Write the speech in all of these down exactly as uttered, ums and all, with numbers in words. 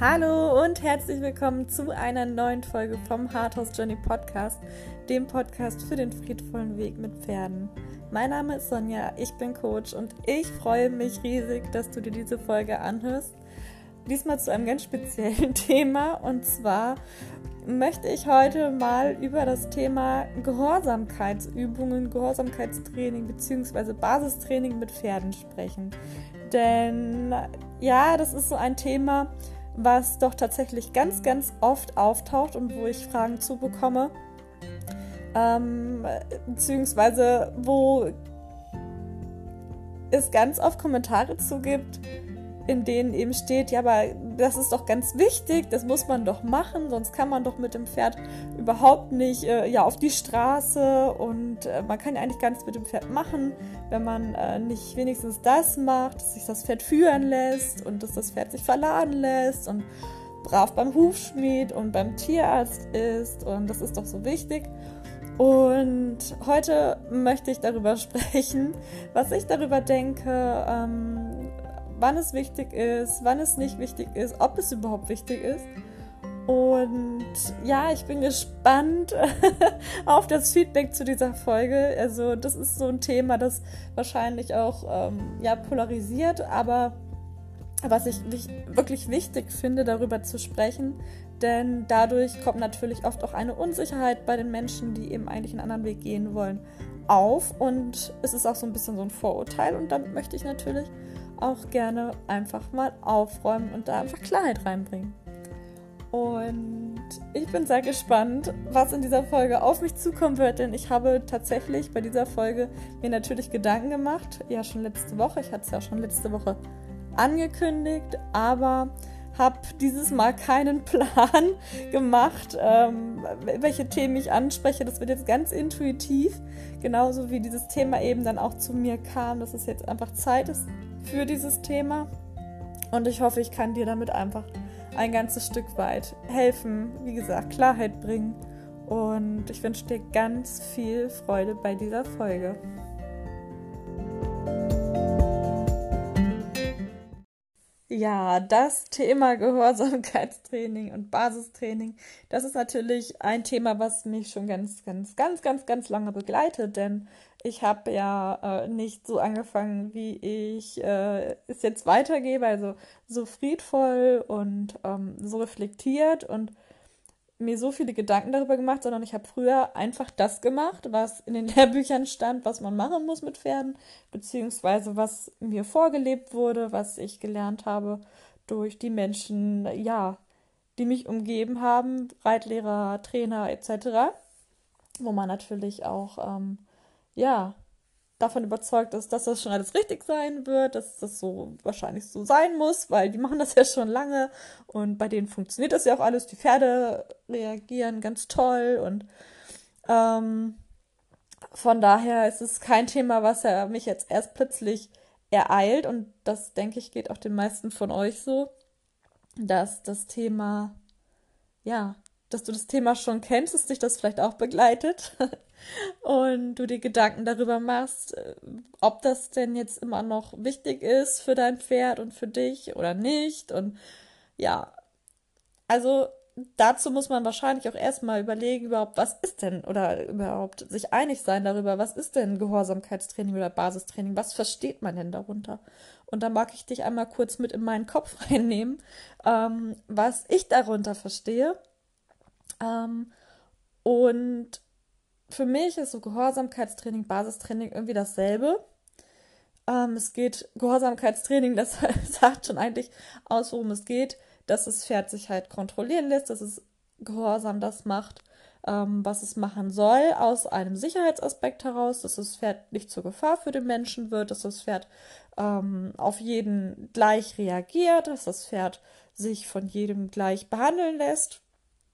Hallo und herzlich willkommen zu einer neuen Folge vom Heart Horse Journey Podcast, dem Podcast für den friedvollen Weg mit Pferden. Mein Name ist Sonja, ich bin Coach und ich freue mich riesig, dass du dir diese Folge anhörst. Diesmal zu einem ganz speziellen Thema, und zwar möchte ich heute mal über das Thema Gehorsamkeitsübungen, Gehorsamkeitstraining bzw. Basistraining mit Pferden sprechen. Denn ja, das ist so ein Thema, was doch tatsächlich ganz, ganz oft auftaucht und wo ich Fragen zu bekomme, ähm, beziehungsweise wo es ganz oft Kommentare zu gibt, in denen eben steht, ja, aber das ist doch ganz wichtig, das muss man doch machen, sonst kann man doch mit dem Pferd überhaupt nicht äh, ja, auf die Straße und äh, man kann ja eigentlich gar nichts mit dem Pferd machen, wenn man äh, nicht wenigstens das macht, dass sich das Pferd führen lässt und dass das Pferd sich verladen lässt und brav beim Hufschmied und beim Tierarzt ist, und das ist doch so wichtig. Und heute möchte ich darüber sprechen, was ich darüber denke, ähm, wann es wichtig ist, wann es nicht wichtig ist, ob es überhaupt wichtig ist. Und ja, ich bin gespannt auf das Feedback zu dieser Folge. Also das ist so ein Thema, das wahrscheinlich auch ähm, ja, polarisiert, aber was ich wirklich wichtig finde, darüber zu sprechen, denn dadurch kommt natürlich oft auch eine Unsicherheit bei den Menschen, die eben eigentlich einen anderen Weg gehen wollen, auf, und es ist auch so ein bisschen so ein Vorurteil, und damit möchte ich natürlich auch gerne einfach mal aufräumen und da einfach Klarheit reinbringen. Und ich bin sehr gespannt, was in dieser Folge auf mich zukommen wird, denn ich habe tatsächlich bei dieser Folge mir natürlich Gedanken gemacht, ja schon letzte Woche, ich hatte es ja schon letzte Woche angekündigt, aber habe dieses Mal keinen Plan gemacht, ähm, welche Themen ich anspreche. Das wird jetzt ganz intuitiv, genauso wie dieses Thema eben dann auch zu mir kam, dass es jetzt einfach Zeit ist für dieses Thema, und ich hoffe, ich kann dir damit einfach ein ganzes Stück weit helfen, wie gesagt, Klarheit bringen, und ich wünsche dir ganz viel Freude bei dieser Folge. Ja, das Thema Gehorsamkeitstraining und Basistraining, das ist natürlich ein Thema, was mich schon ganz, ganz, ganz, ganz, ganz lange begleitet, denn ich habe ja äh, nicht so angefangen, wie ich äh, es jetzt weitergebe, also so friedvoll und ähm, so reflektiert und mir so viele Gedanken darüber gemacht, sondern ich habe früher einfach das gemacht, was in den Lehrbüchern stand, was man machen muss mit Pferden, beziehungsweise was mir vorgelebt wurde, was ich gelernt habe durch die Menschen, ja, die mich umgeben haben, Reitlehrer, Trainer et cetera, wo man natürlich auch, ähm, ja, davon überzeugt ist, dass das schon alles richtig sein wird, dass das so wahrscheinlich so sein muss, weil die machen das ja schon lange und bei denen funktioniert das ja auch alles. Die Pferde reagieren ganz toll, und ähm, von daher ist es kein Thema, was ja mich jetzt erst plötzlich ereilt, und das, denke ich, geht auch den meisten von euch so, dass das Thema, ja, dass du das Thema schon kennst, dass dich das vielleicht auch begleitet und du dir Gedanken darüber machst, ob das denn jetzt immer noch wichtig ist für dein Pferd und für dich oder nicht. Und ja, also dazu muss man wahrscheinlich auch erstmal überlegen, überhaupt, was ist denn, oder überhaupt sich einig sein darüber, was ist denn Gehorsamkeitstraining oder Basistraining, was versteht man denn darunter? Und da mag ich dich einmal kurz mit in meinen Kopf reinnehmen, ähm, was ich darunter verstehe. Ähm, und für mich ist so Gehorsamkeitstraining, Basistraining irgendwie dasselbe. Ähm, es geht, Gehorsamkeitstraining, das sagt schon eigentlich aus, worum es geht, dass das Pferd sich halt kontrollieren lässt, dass es gehorsam das macht, ähm, was es machen soll, aus einem Sicherheitsaspekt heraus, dass das Pferd nicht zur Gefahr für den Menschen wird, dass das Pferd ähm, auf jeden gleich reagiert, dass das Pferd sich von jedem gleich behandeln lässt.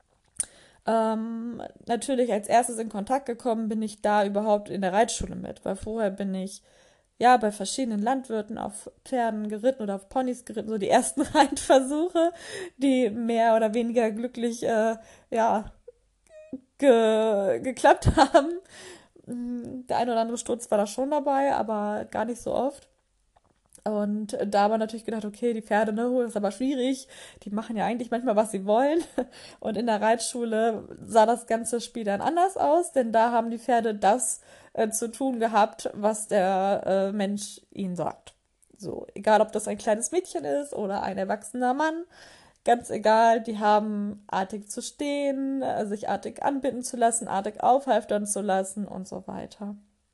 Ähm, natürlich als erstes in Kontakt gekommen bin ich da überhaupt in der Reitschule mit, weil vorher bin ich ja bei verschiedenen Landwirten auf Pferden geritten oder auf Ponys geritten, so die ersten Reitversuche, die mehr oder weniger glücklich äh, ja ge geklappt haben. Der ein oder andere Sturz war da schon dabei, aber gar nicht so oft. Und äh, da haben wir natürlich gedacht, okay, die Pferde, ne, das ist aber schwierig. Die machen ja eigentlich manchmal, was sie wollen. Und in der Reitschule sah das ganze Spiel dann anders aus, denn da haben die Pferde das äh, zu tun gehabt, was der äh, Mensch ihnen sagt. So, egal ob das ein kleines Mädchen ist oder ein erwachsener Mann, ganz egal, die haben artig zu stehen, äh, sich artig anbinden zu lassen, artig aufhalftern zu lassen und so weiter.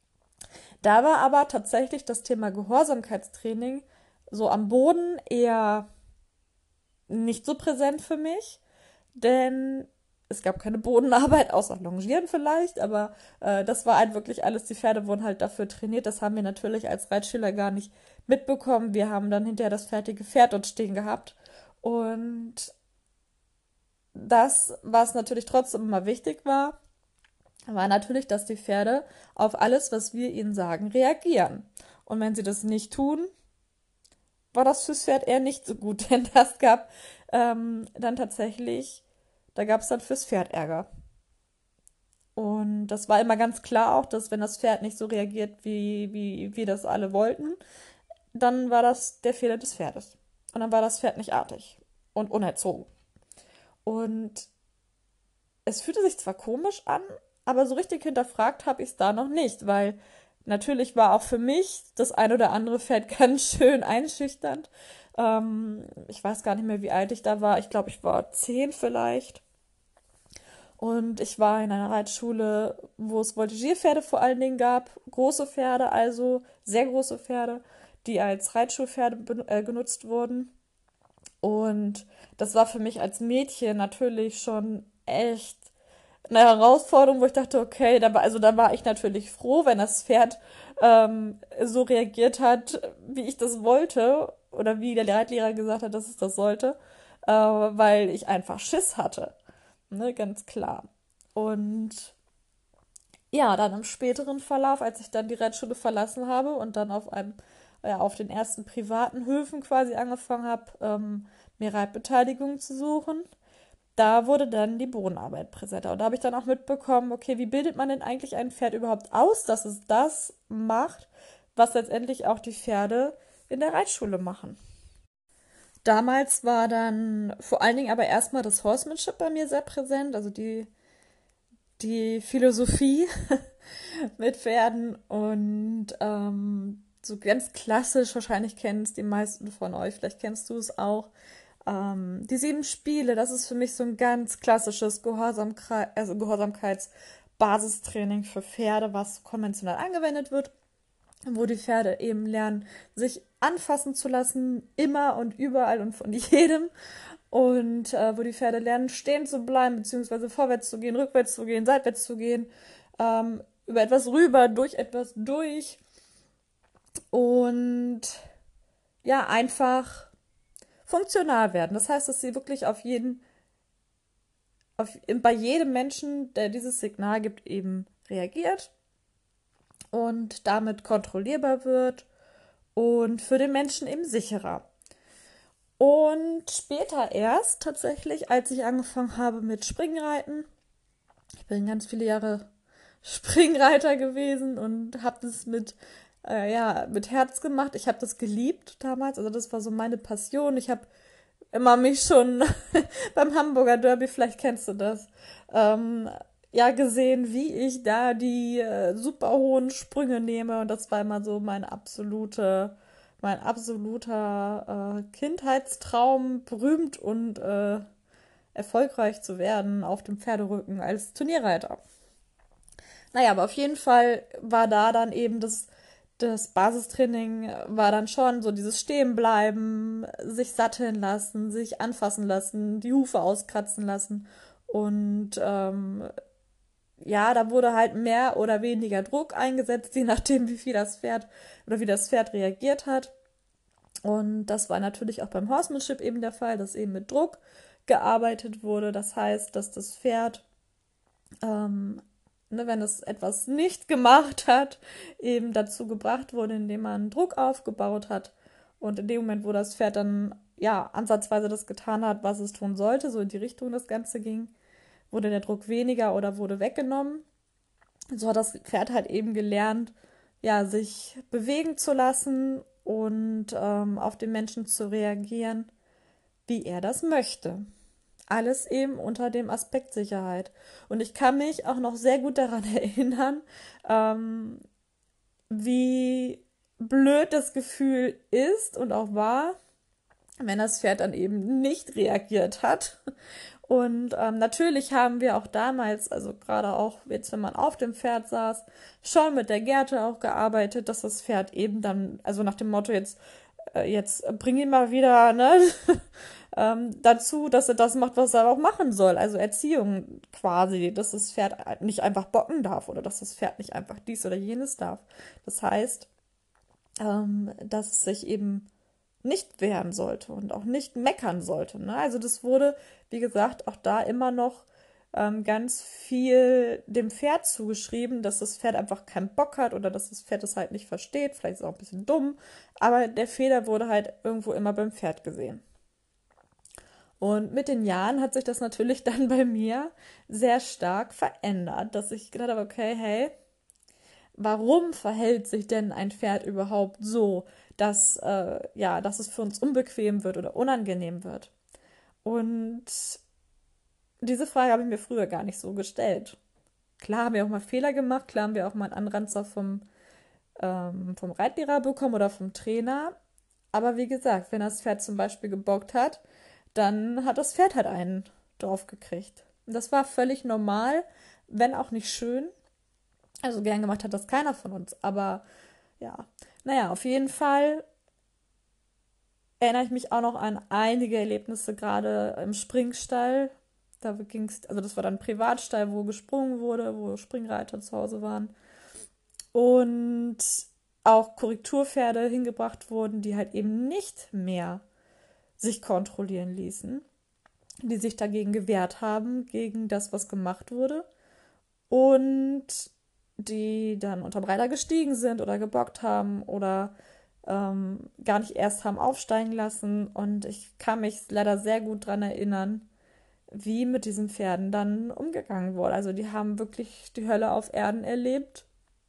Da war aber tatsächlich das Thema Gehorsamkeitstraining so am Boden eher nicht so präsent für mich, denn es gab keine Bodenarbeit, außer Longieren vielleicht, aber äh, das war halt wirklich alles, die Pferde wurden halt dafür trainiert. Das haben wir natürlich als Reitschüler gar nicht mitbekommen. Wir haben dann hinterher das fertige Pferd dort stehen gehabt. Und das, was natürlich trotzdem immer wichtig war, war natürlich, dass die Pferde auf alles, was wir ihnen sagen, reagieren. Und wenn sie das nicht tun, war das fürs Pferd eher nicht so gut, denn das gab ähm, dann tatsächlich, da gab es dann fürs Pferd Ärger. Und das war immer ganz klar auch, dass wenn das Pferd nicht so reagiert, wie, wie wir das alle wollten, dann war das der Fehler des Pferdes. Und dann war das Pferd nicht artig und unerzogen. Und es fühlte sich zwar komisch an, aber so richtig hinterfragt habe ich es da noch nicht, weil natürlich war auch für mich das ein oder andere Pferd ganz schön einschüchternd. Ähm, ich weiß gar nicht mehr, wie alt ich da war. Ich glaube, ich war zehn vielleicht. Und ich war in einer Reitschule, wo es Voltigierpferde vor allen Dingen gab. Große Pferde, also sehr große Pferde, die als Reitschulpferde ben- äh, genutzt wurden. Und das war für mich als Mädchen natürlich schon echt eine Herausforderung, wo ich dachte, okay, da war, also da war ich natürlich froh, wenn das Pferd ähm, so reagiert hat, wie ich das wollte oder wie der Reitlehrer gesagt hat, dass es das sollte, äh, weil ich einfach Schiss hatte, ne, ganz klar. Und ja, dann im späteren Verlauf, als ich dann die Reitschule verlassen habe und dann auf einem, ja, auf den ersten privaten Höfen quasi angefangen habe, ähm, mir Reitbeteiligung zu suchen, da wurde dann die Bodenarbeit präsenter. Und da habe ich dann auch mitbekommen, okay, wie bildet man denn eigentlich ein Pferd überhaupt aus, dass es das macht, was letztendlich auch die Pferde in der Reitschule machen. Damals war dann vor allen Dingen aber erstmal das Horsemanship bei mir sehr präsent, also die, die Philosophie mit Pferden und ähm, so ganz klassisch, wahrscheinlich kennen es die meisten von euch, vielleicht kennst du es auch. Ähm, die sieben Spiele, das ist für mich so ein ganz klassisches Gehorsamkeit, also Gehorsamkeitsbasistraining für Pferde, was konventionell angewendet wird, wo die Pferde eben lernen, sich anfassen zu lassen, immer und überall und von jedem. Und äh, wo die Pferde lernen, stehen zu bleiben, beziehungsweise vorwärts zu gehen, rückwärts zu gehen, seitwärts zu gehen, ähm, über etwas rüber, durch etwas durch. Und ja, einfach funktional werden. Das heißt, dass sie wirklich auf jeden, auf, bei jedem Menschen, der dieses Signal gibt, eben reagiert und damit kontrollierbar wird und für den Menschen eben sicherer. Und später erst tatsächlich, als ich angefangen habe mit Springreiten, ich bin ganz viele Jahre Springreiter gewesen und habe das mit, äh, ja, mit Herz gemacht. Ich habe das geliebt damals, also das war so meine Passion. Ich habe immer mich schon beim Hamburger Derby, vielleicht kennst du das, ähm, ja, gesehen, wie ich da die äh, super hohen Sprünge nehme. Und das war immer so mein absolute, mein absoluter äh, Kindheitstraum, berühmt und äh, erfolgreich zu werden auf dem Pferderücken als Turnierreiter. Naja, aber auf jeden Fall war da dann eben das, das Basistraining war dann schon so dieses Stehenbleiben, sich satteln lassen, sich anfassen lassen, die Hufe auskratzen lassen. Und ähm, ja, da wurde halt mehr oder weniger Druck eingesetzt, je nachdem, wie viel das Pferd oder wie das Pferd reagiert hat. Und das war natürlich auch beim Horsemanship eben der Fall, dass eben mit Druck gearbeitet wurde. Das heißt, dass das Pferd ähm, ne, wenn es etwas nicht gemacht hat, eben dazu gebracht wurde, indem man Druck aufgebaut hat. Und in dem Moment, wo das Pferd dann ja ansatzweise das getan hat, was es tun sollte, so in die Richtung das Ganze ging, wurde der Druck weniger oder wurde weggenommen. So hat das Pferd halt eben gelernt, ja, sich bewegen zu lassen und ähm, auf den Menschen zu reagieren, wie er das möchte. Alles eben unter dem Aspekt Sicherheit. Und ich kann mich auch noch sehr gut daran erinnern, ähm, wie blöd das Gefühl ist und auch war, wenn das Pferd dann eben nicht reagiert hat. Und ähm, natürlich haben wir auch damals, also gerade auch jetzt, wenn man auf dem Pferd saß, schon mit der Gerte auch gearbeitet, dass das Pferd eben dann, also nach dem Motto jetzt, äh, jetzt bring ihn mal wieder, ne, ähm, dazu, dass er das macht, was er auch machen soll. Also Erziehung quasi, dass das Pferd nicht einfach bocken darf oder dass das Pferd nicht einfach dies oder jenes darf. Das heißt, ähm, dass es sich eben nicht wehren sollte und auch nicht meckern sollte. Ne? Also das wurde, wie gesagt, auch da immer noch ähm, ganz viel dem Pferd zugeschrieben, dass das Pferd einfach keinen Bock hat oder dass das Pferd es halt nicht versteht. Vielleicht ist es auch ein bisschen dumm, aber der Fehler wurde halt irgendwo immer beim Pferd gesehen. Und mit den Jahren hat sich das natürlich dann bei mir sehr stark verändert, dass ich gedacht habe, okay, hey, warum verhält sich denn ein Pferd überhaupt so, dass, äh, ja, dass es für uns unbequem wird oder unangenehm wird? Und diese Frage habe ich mir früher gar nicht so gestellt. Klar haben wir auch mal Fehler gemacht, klar haben wir auch mal einen Anranzer vom, ähm, vom Reitlehrer bekommen oder vom Trainer. Aber wie gesagt, wenn das Pferd zum Beispiel gebockt hat, dann hat das Pferd halt einen drauf gekriegt. Und das war völlig normal, wenn auch nicht schön. Also gern gemacht hat das keiner von uns. Aber ja, naja, auf jeden Fall erinnere ich mich auch noch an einige Erlebnisse, gerade im Springstall. Da ging es, also das war dann ein Privatstall, wo gesprungen wurde, wo Springreiter zu Hause waren. Und auch Korrekturpferde hingebracht wurden, die halt eben nicht mehr sich kontrollieren ließen, die sich dagegen gewehrt haben, gegen das, was gemacht wurde. Und die dann unterm Reiter gestiegen sind oder gebockt haben oder ähm, gar nicht erst haben aufsteigen lassen. Und ich kann mich leider sehr gut daran erinnern, wie mit diesen Pferden dann umgegangen wurde. Also die haben wirklich die Hölle auf Erden erlebt,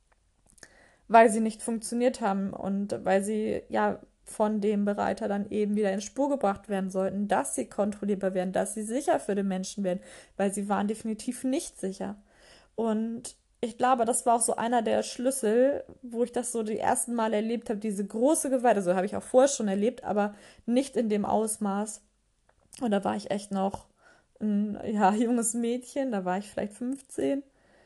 weil sie nicht funktioniert haben und weil sie ja von dem Bereiter dann eben wieder in Spur gebracht werden sollten, dass sie kontrollierbar werden, dass sie sicher für den Menschen werden, weil sie waren definitiv nicht sicher. Und ich glaube, das war auch so einer der Schlüssel, wo ich das so die ersten Mal erlebt habe, diese große Gewalt. Also habe ich auch vorher schon erlebt, aber nicht in dem Ausmaß. Und da war ich echt noch ein ja, junges Mädchen, da war ich vielleicht fünfzehn.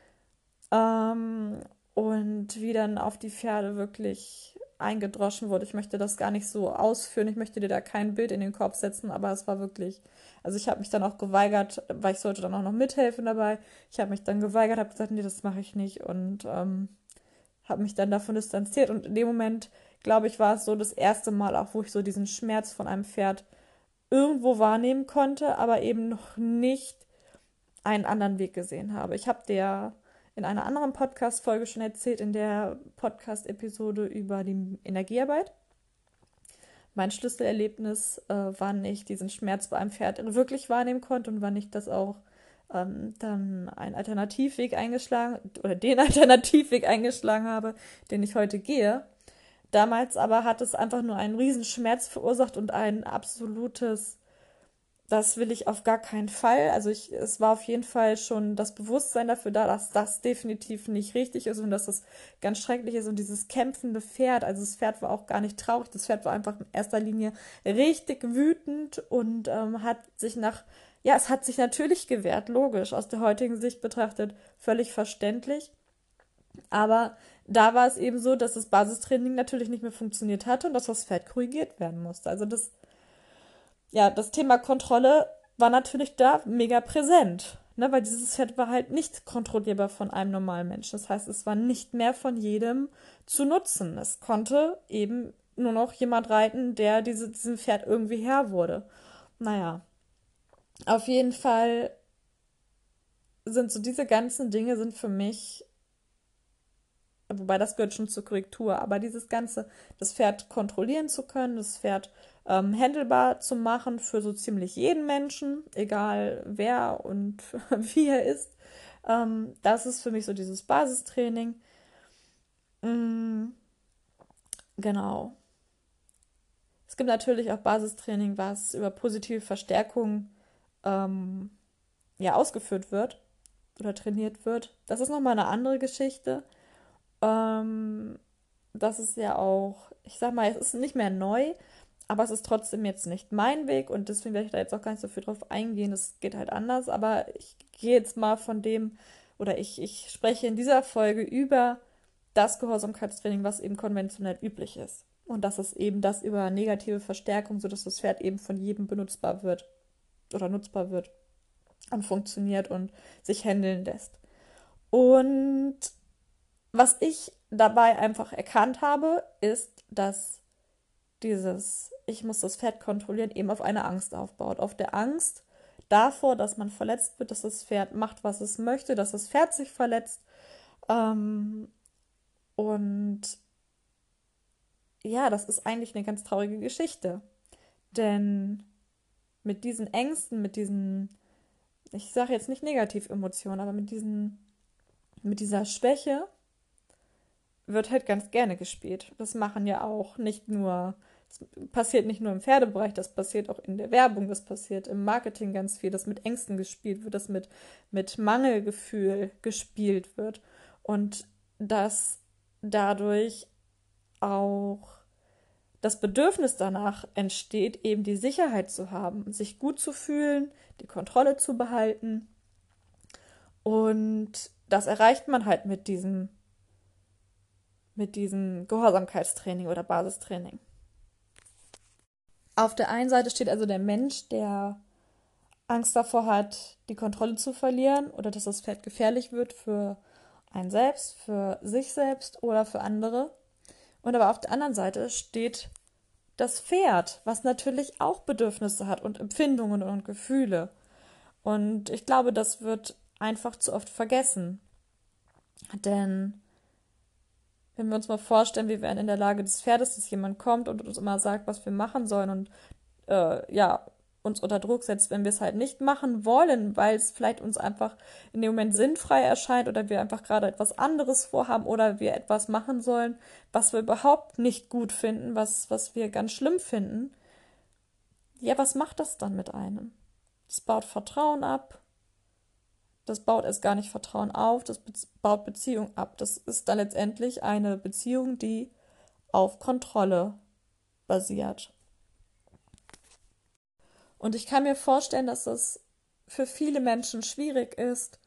Ähm, und wie dann auf die Pferde wirklich eingedroschen wurde. Ich möchte das gar nicht so ausführen, ich möchte dir da kein Bild in den Kopf setzen, aber es war wirklich, also ich habe mich dann auch geweigert, weil ich sollte dann auch noch mithelfen dabei. Ich habe mich dann geweigert, habe gesagt, nee, das mache ich nicht und ähm, habe mich dann davon distanziert. Und in dem Moment, glaube ich, war es so das erste Mal auch, wo ich so diesen Schmerz von einem Pferd irgendwo wahrnehmen konnte, aber eben noch nicht einen anderen Weg gesehen habe. Ich habe dir in einer anderen Podcast-Folge schon erzählt, in der Podcast-Episode über die Energiearbeit. Mein Schlüsselerlebnis, äh, wann ich diesen Schmerz bei einem Pferd wirklich wahrnehmen konnte und wann ich das auch ähm, dann einen Alternativweg eingeschlagen oder den Alternativweg eingeschlagen habe, den ich heute gehe. Damals aber hat es einfach nur einen riesen Schmerz verursacht und ein absolutes, das will ich auf gar keinen Fall. Also ich, es war auf jeden Fall schon das Bewusstsein dafür da, dass das definitiv nicht richtig ist und dass das ganz schrecklich ist. Und dieses kämpfende Pferd, also das Pferd war auch gar nicht traurig, das Pferd war einfach in erster Linie richtig wütend und ähm, hat sich nach, ja, es hat sich natürlich gewehrt, logisch, aus der heutigen Sicht betrachtet, völlig verständlich. Aber da war es eben so, dass das Basistraining natürlich nicht mehr funktioniert hatte und dass das Pferd korrigiert werden musste. Also das ja, das Thema Kontrolle war natürlich da mega präsent, ne, weil dieses Pferd war halt nicht kontrollierbar von einem normalen Menschen. Das heißt, es war nicht mehr von jedem zu nutzen. Es konnte eben nur noch jemand reiten, der diese, diesem Pferd irgendwie Herr wurde. Naja, auf jeden Fall sind so diese ganzen Dinge sind für mich, wobei das gehört schon zur Korrektur, aber dieses Ganze, das Pferd kontrollieren zu können, das Pferd ähm, handelbar zu machen für so ziemlich jeden Menschen, egal wer und wie er ist, ähm, das ist für mich so dieses Basistraining. Mm, genau. gibt natürlich auch Basistraining, was über positive Verstärkung ähm, ja, ausgeführt wird oder trainiert wird. Das ist nochmal eine andere Geschichte. Ähm, Das ist ja auch, ich sag mal, es ist nicht mehr neu, aber es ist trotzdem jetzt nicht mein Weg und deswegen werde ich da jetzt auch gar nicht so viel drauf eingehen. Es geht halt anders, aber ich gehe jetzt mal von dem, oder ich, ich spreche in dieser Folge über das Gehorsamkeitstraining, was eben konventionell üblich ist. Und das ist eben das über negative Verstärkung, sodass das Pferd eben von jedem benutzbar wird oder nutzbar wird und funktioniert und sich handeln lässt. Und was ich dabei einfach erkannt habe, ist, dass dieses Ich muss das Pferd kontrollieren eben auf eine Angst aufbaut. Auf der Angst davor, dass man verletzt wird, dass das Pferd macht, was es möchte, dass das Pferd sich verletzt. Ähm, und ja, das ist eigentlich eine ganz traurige Geschichte. Denn mit diesen Ängsten, mit diesen, ich sage jetzt nicht Negativemotionen, aber mit diesen, mit dieser Schwäche wird halt ganz gerne gespielt. Das machen ja auch nicht nur, das passiert nicht nur im Pferdebereich, das passiert auch in der Werbung, das passiert im Marketing ganz viel, dass mit Ängsten gespielt wird, dass mit, mit Mangelgefühl gespielt wird und dass dadurch auch das Bedürfnis danach entsteht, eben die Sicherheit zu haben, sich gut zu fühlen, die Kontrolle zu behalten. Und das erreicht man halt mit diesem, mit diesem Gehorsamkeitstraining oder Basistraining. Auf der einen Seite steht also der Mensch, der Angst davor hat, die Kontrolle zu verlieren oder dass das Pferd gefährlich wird für einen selbst, für sich selbst oder für andere. Und aber auf der anderen Seite steht das Pferd, was natürlich auch Bedürfnisse hat und Empfindungen und Gefühle. Und ich glaube, das wird einfach zu oft vergessen. Denn wenn wir uns mal vorstellen, wir wären in der Lage des Pferdes, dass jemand kommt und uns immer sagt, was wir machen sollen und äh, ja, uns unter Druck setzt, wenn wir es halt nicht machen wollen, weil es vielleicht uns einfach in dem Moment sinnfrei erscheint oder wir einfach gerade etwas anderes vorhaben oder wir etwas machen sollen, was wir überhaupt nicht gut finden, was, was wir ganz schlimm finden. Ja, was macht das dann mit einem? Das baut Vertrauen ab. Das baut erst gar nicht Vertrauen auf, das be baut Beziehung ab. Das ist dann letztendlich eine Beziehung, die auf Kontrolle basiert. Und ich kann mir vorstellen, dass es für viele Menschen schwierig ist,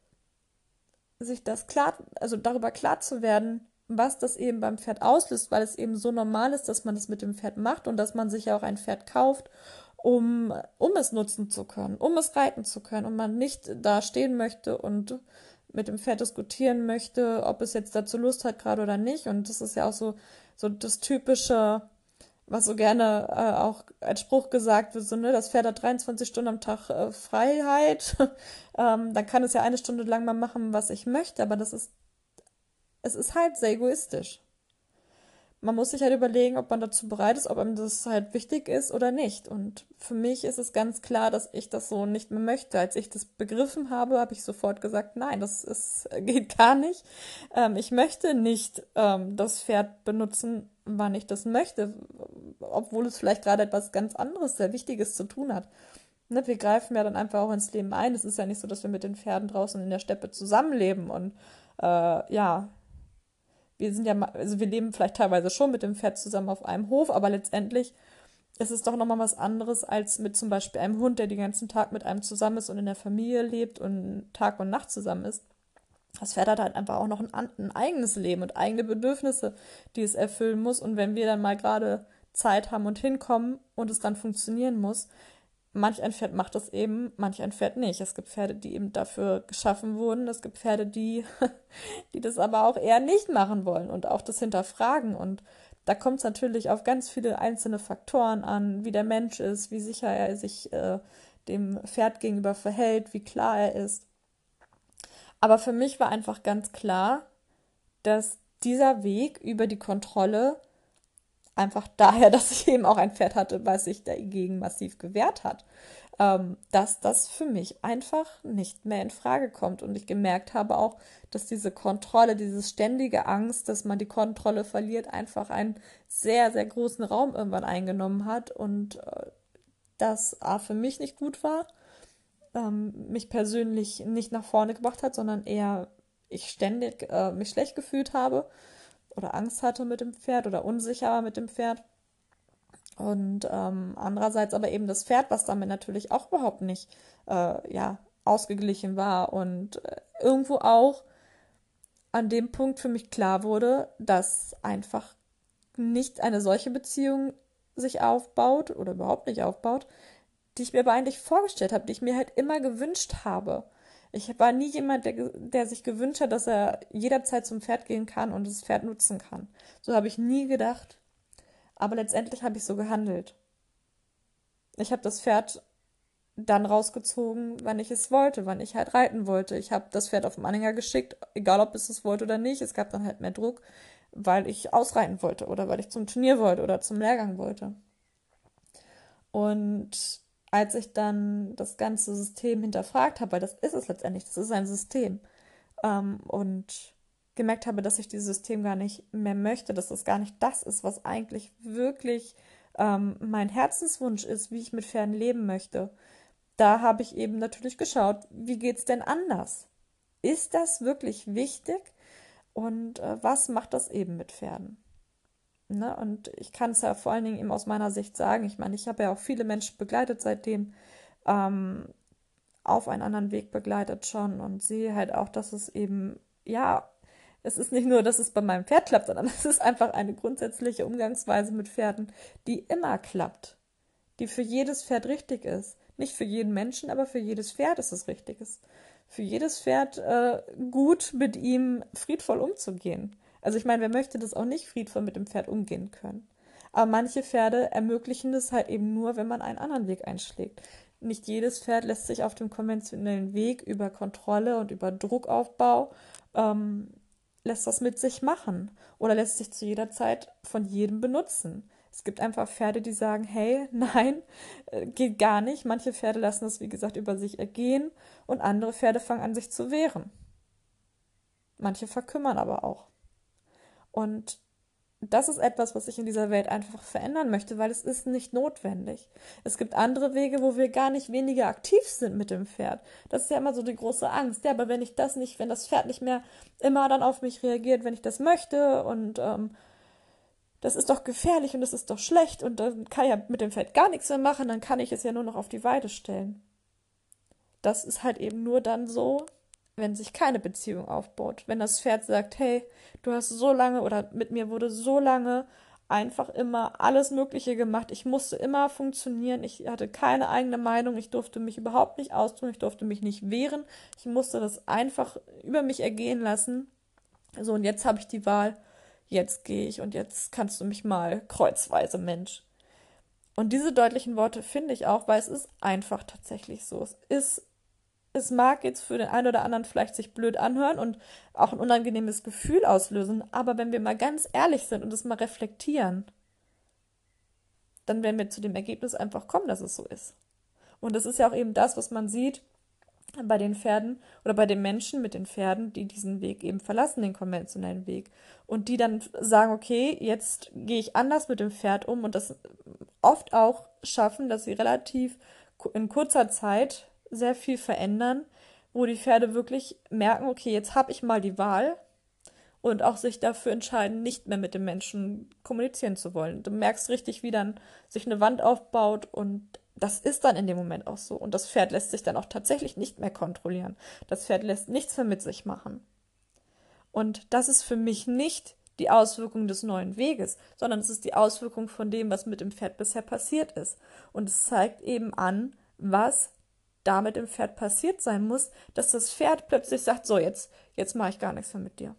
sich das klar, also darüber klar zu werden, was das eben beim Pferd auslöst, weil es eben so normal ist, dass man das mit dem Pferd macht und dass man sich ja auch ein Pferd kauft, um, um es nutzen zu können, um es reiten zu können und man nicht da stehen möchte und mit dem Pferd diskutieren möchte, ob es jetzt dazu Lust hat gerade oder nicht. Und das ist ja auch so, so das typische, was so gerne äh, auch als Spruch gesagt wird, so, ne, das Pferd hat dreiundzwanzig Stunden am Tag äh, Freiheit. ähm, dann kann es ja eine Stunde lang mal machen, was ich möchte, aber das ist, es ist halt sehr egoistisch. Man muss sich halt überlegen, ob man dazu bereit ist, ob einem das halt wichtig ist oder nicht. Und für mich ist es ganz klar, dass ich das so nicht mehr möchte. Als ich das begriffen habe, habe ich sofort gesagt, nein, das ist, geht gar nicht. Ähm, ich möchte nicht ähm, das Pferd benutzen, wann ich das möchte, obwohl es vielleicht gerade etwas ganz anderes, sehr Wichtiges zu tun hat. Ne, wir greifen ja dann einfach auch ins Leben ein. Es ist ja nicht so, dass wir mit den Pferden draußen in der Steppe zusammenleben und äh, ja, wir sind ja, also wir leben vielleicht teilweise schon mit dem Pferd zusammen auf einem Hof, aber letztendlich ist es doch nochmal was anderes als mit zum Beispiel einem Hund, der den ganzen Tag mit einem zusammen ist und in der Familie lebt und Tag und Nacht zusammen ist. Das Pferd hat halt einfach auch noch ein, ein eigenes Leben und eigene Bedürfnisse, die es erfüllen muss. Und wenn wir dann mal gerade Zeit haben und hinkommen und es dann funktionieren muss, manch ein Pferd macht das eben, manch ein Pferd nicht. Es gibt Pferde, die eben dafür geschaffen wurden. Es gibt Pferde, die, die das aber auch eher nicht machen wollen und auch das hinterfragen. Und da kommt es natürlich auf ganz viele einzelne Faktoren an, wie der Mensch ist, wie sicher er sich äh, dem Pferd gegenüber verhält, wie klar er ist. Aber für mich war einfach ganz klar, dass dieser Weg über die Kontrolle einfach daher, dass ich eben auch ein Pferd hatte, was sich dagegen massiv gewehrt hat. ähm, dass das für mich einfach nicht mehr in Frage kommt. Und ich gemerkt habe auch, dass diese Kontrolle, diese ständige Angst, dass man die Kontrolle verliert, einfach einen sehr, sehr großen Raum irgendwann eingenommen hat und äh, das A für mich nicht gut war, ähm, mich persönlich nicht nach vorne gebracht hat, sondern eher ich ständig äh, mich schlecht gefühlt habe oder Angst hatte mit dem Pferd oder unsicher war mit dem Pferd. Und ähm, andererseits aber eben das Pferd, was damit natürlich auch überhaupt nicht äh, ja, ausgeglichen war und äh, irgendwo auch an dem Punkt für mich klar wurde, dass einfach nicht eine solche Beziehung sich aufbaut oder überhaupt nicht aufbaut, die ich mir aber eigentlich vorgestellt habe, die ich mir halt immer gewünscht habe. Ich war nie jemand, der, der sich gewünscht hat, dass er jederzeit zum Pferd gehen kann und das Pferd nutzen kann. So habe ich nie gedacht. Aber letztendlich habe ich so gehandelt. Ich habe das Pferd dann rausgezogen, wann ich es wollte, wann ich halt reiten wollte. Ich habe das Pferd auf den Anhänger geschickt, egal ob es es wollte oder nicht. Es gab dann halt mehr Druck, weil ich ausreiten wollte oder weil ich zum Turnier wollte oder zum Lehrgang wollte. Und als ich dann das ganze System hinterfragt habe, weil das ist es letztendlich, das ist ein System, ähm, und gemerkt habe, dass ich dieses System gar nicht mehr möchte, dass das gar nicht das ist, was eigentlich wirklich ähm, mein Herzenswunsch ist, wie ich mit Pferden leben möchte, da habe ich eben natürlich geschaut, wie geht's denn anders? Ist das wirklich wichtig? Und äh, was macht das eben mit Pferden? Ne? Und ich kann es ja vor allen Dingen eben aus meiner Sicht sagen. Ich meine, ich habe ja auch viele Menschen begleitet seitdem, ähm, auf einen anderen Weg begleitet schon und sehe halt auch, dass es eben, ja, es ist nicht nur, dass es bei meinem Pferd klappt, sondern es ist einfach eine grundsätzliche Umgangsweise mit Pferden, die immer klappt, die für jedes Pferd richtig ist. Nicht für jeden Menschen, aber für jedes Pferd ist es richtig. Es ist für jedes Pferd äh, gut, mit ihm friedvoll umzugehen. Also ich meine, wer möchte das auch nicht friedvoll mit dem Pferd umgehen können? Aber manche Pferde ermöglichen es halt eben nur, wenn man einen anderen Weg einschlägt. Nicht jedes Pferd lässt sich auf dem konventionellen Weg über Kontrolle und über Druckaufbau ähm, lässt das mit sich machen oder lässt sich zu jeder Zeit von jedem benutzen. Es gibt einfach Pferde, die sagen, hey, nein, äh, geht gar nicht. Manche Pferde lassen es, wie gesagt, über sich ergehen und andere Pferde fangen an, sich zu wehren. Manche verkümmern aber auch. Und das ist etwas, was ich in dieser Welt einfach verändern möchte, weil es ist nicht notwendig. Es gibt andere Wege, wo wir gar nicht weniger aktiv sind mit dem Pferd. Das ist ja immer so die große Angst. Ja, aber wenn ich das nicht, wenn das Pferd nicht mehr immer dann auf mich reagiert, wenn ich das möchte und ähm, das ist doch gefährlich und das ist doch schlecht und dann kann ich ja mit dem Pferd gar nichts mehr machen, dann kann ich es ja nur noch auf die Weide stellen. Das ist halt eben nur dann so, wenn sich keine Beziehung aufbaut. Wenn das Pferd sagt, hey, du hast so lange oder mit mir wurde so lange einfach immer alles Mögliche gemacht. Ich musste immer funktionieren. Ich hatte keine eigene Meinung. Ich durfte mich überhaupt nicht ausdrücken. Ich durfte mich nicht wehren. Ich musste das einfach über mich ergehen lassen. So, und jetzt habe ich die Wahl. Jetzt gehe ich und jetzt kannst du mich mal kreuzweise, Mensch. Und diese deutlichen Worte finde ich auch, weil es ist einfach tatsächlich so. Es ist es mag jetzt für den einen oder anderen vielleicht sich blöd anhören und auch ein unangenehmes Gefühl auslösen, aber wenn wir mal ganz ehrlich sind und es mal reflektieren, dann werden wir zu dem Ergebnis einfach kommen, dass es so ist. Und das ist ja auch eben das, was man sieht bei den Pferden oder bei den Menschen mit den Pferden, die diesen Weg eben verlassen, den konventionellen Weg. Und die dann sagen, okay, jetzt gehe ich anders mit dem Pferd um und das oft auch schaffen, dass sie relativ in kurzer Zeit sehr viel verändern, wo die Pferde wirklich merken, okay, jetzt habe ich mal die Wahl und auch sich dafür entscheiden, nicht mehr mit dem Menschen kommunizieren zu wollen. Du merkst richtig, wie dann sich eine Wand aufbaut und das ist dann in dem Moment auch so. Und das Pferd lässt sich dann auch tatsächlich nicht mehr kontrollieren. Das Pferd lässt nichts mehr mit sich machen. Und das ist für mich nicht die Auswirkung des neuen Weges, sondern es ist die Auswirkung von dem, was mit dem Pferd bisher passiert ist. Und es zeigt eben an, was da mit dem Pferd passiert sein muss, dass das Pferd plötzlich sagt, so, jetzt, jetzt mache ich gar nichts mehr mit dir.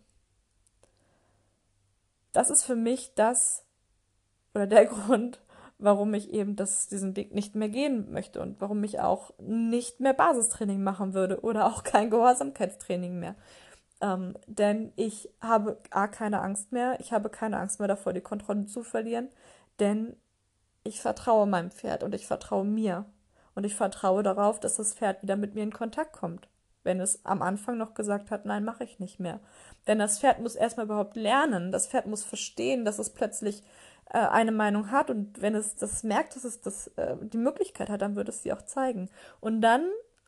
Das ist für mich das oder der Grund, warum ich eben das, diesen Weg nicht mehr gehen möchte und warum ich auch nicht mehr Basistraining machen würde oder auch kein Gehorsamkeitstraining mehr. Ähm, denn ich habe A, keine Angst mehr, ich habe keine Angst mehr davor, die Kontrolle zu verlieren, denn ich vertraue meinem Pferd und ich vertraue mir. Und ich vertraue darauf, dass das Pferd wieder mit mir in Kontakt kommt. Wenn es am Anfang noch gesagt hat, nein, mache ich nicht mehr. Denn das Pferd muss erstmal überhaupt lernen. Das Pferd muss verstehen, dass es plötzlich äh, eine Meinung hat. Und wenn es das merkt, dass es das, äh, die Möglichkeit hat, dann wird es sie auch zeigen. Und dann,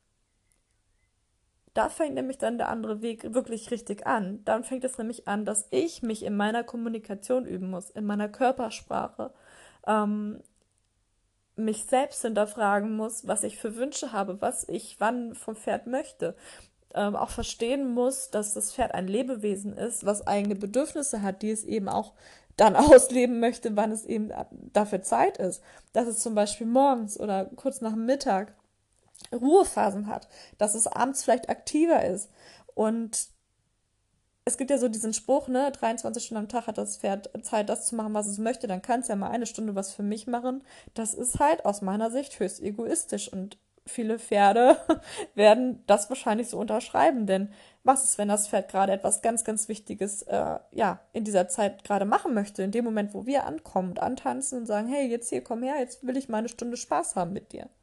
da fängt nämlich dann der andere Weg wirklich richtig an. Dann fängt es nämlich an, dass ich mich in meiner Kommunikation üben muss, in meiner Körpersprache, ähm, mich selbst hinterfragen muss, was ich für Wünsche habe, was ich wann vom Pferd möchte. Ähm, auch verstehen muss, dass das Pferd ein Lebewesen ist, was eigene Bedürfnisse hat, die es eben auch dann ausleben möchte, wann es eben dafür Zeit ist. Dass es zum Beispiel morgens oder kurz nach dem Mittag Ruhephasen hat, dass es abends vielleicht aktiver ist. Und es gibt ja so diesen Spruch, ne, dreiundzwanzig Stunden am Tag hat das Pferd Zeit, das zu machen, was es möchte, dann kann es ja mal eine Stunde was für mich machen. Das ist halt aus meiner Sicht höchst egoistisch und viele Pferde werden das wahrscheinlich so unterschreiben, denn was ist, wenn das Pferd gerade etwas ganz, ganz Wichtiges, äh, ja, in dieser Zeit gerade machen möchte, in dem Moment, wo wir ankommen und antanzen und sagen, hey, jetzt hier, komm her, jetzt will ich mal eine Stunde Spaß haben mit dir.